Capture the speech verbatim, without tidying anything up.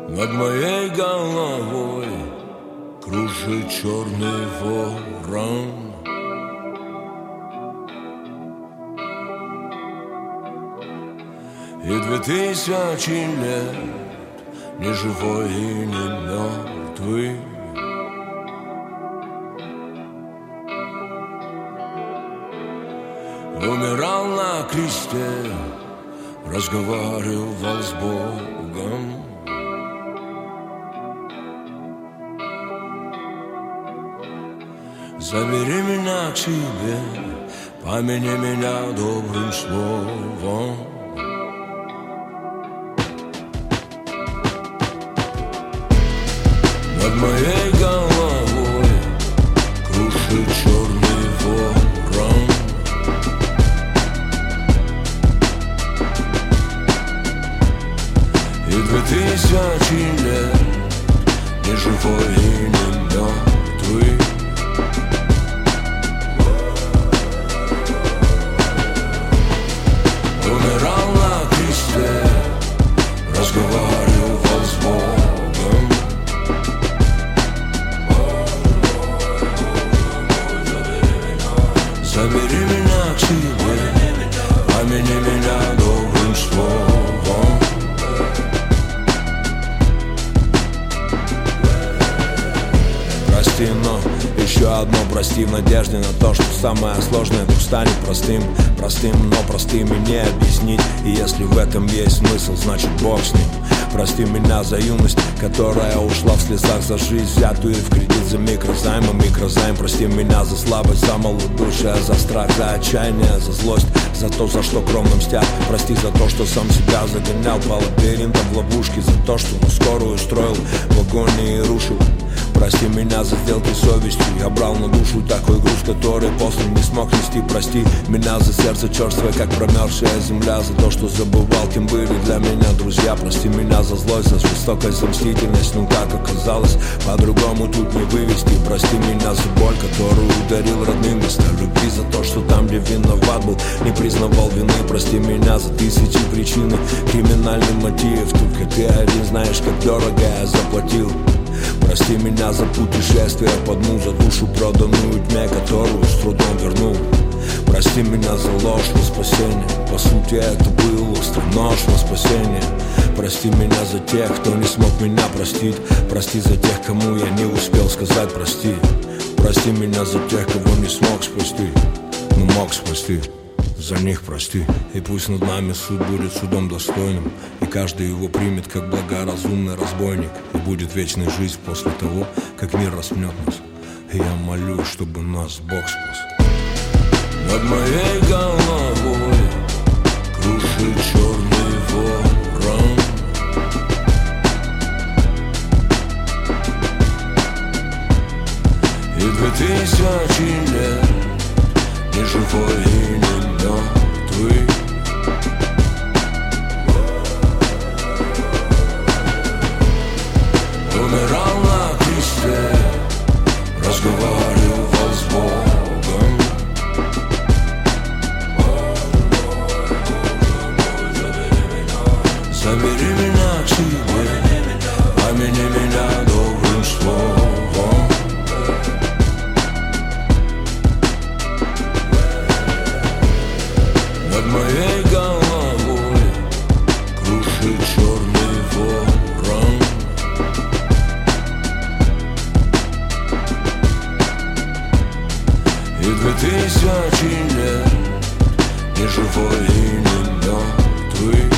Над моей головой кружит черный ворон. И две тысячи лет ни живой и не мертвый. Умирал на кресте, разговаривал с Богом. Забери меня к себе, помяни меня добрым словом. Над моей головой кружит черный ворон. И две тысячи лет ни живой и не мертвый. Умирал на кресте, разговаривал с Богом. Забери меня к себе, помяни меня добрым словом. Прости, но еще одно прости в надежде на то, что самое сложное вдруг станет простым. Простым, но простым и не объяснить. И если в этом есть смысл, значит Бог с ним. Прости меня за юность, которая ушла в слезах за жизнь, взятую в кредит за микрозайм, а микрозайм. Прости меня за слабость, за малодушие, за страх, за отчаяние, за злость, за то, за что кровно мстят. Прости за то, что сам себя загонял по лабиринтам в ловушке, за то, что на скорую строил в агонии и рушил. Прости меня за сделки совестью, я брал на душу такой груз, который после не смог нести. Прости меня за сердце черствое, как промерзшая земля, за то, что забывал, кем были для меня друзья. Прости меня за злость, за жестокость, за мстительность, ну как оказалось, по-другому тут не вывести. Прости меня за боль, которую ударил родным вместо любви, за то, что там, где виноват был, не признавал вины. Прости меня за тысячи причин и криминальный мотив, только ты один знаешь, как дорого я заплатил. Прости меня за путешествие под дну, за душу проданную тьме, которую с трудом вернул. Прости меня за ложь во спасение, по сути это был острый нож во спасение. Прости меня за тех, кто не смог меня простить. Прости за тех, кому я не успел сказать прости. Прости меня за тех, кого не смог спасти, но мог спасти. За них прости. И пусть над нами суд будет судом достойным, и каждый его примет как благоразумный разбойник. И будет вечная жизнь после того, как мир распнет нас. И я молюсь, чтобы нас Бог спас. Над моей головой кружит черный ворон. И две тысячи лет ни живой и не мертвый. Умирал на кресте, разговаривал с Богом. Забери меня к себе, помяни меня добрым словом. Над моей головой кружит черный ворон. И две тысячи лет ни живой и не мертвый.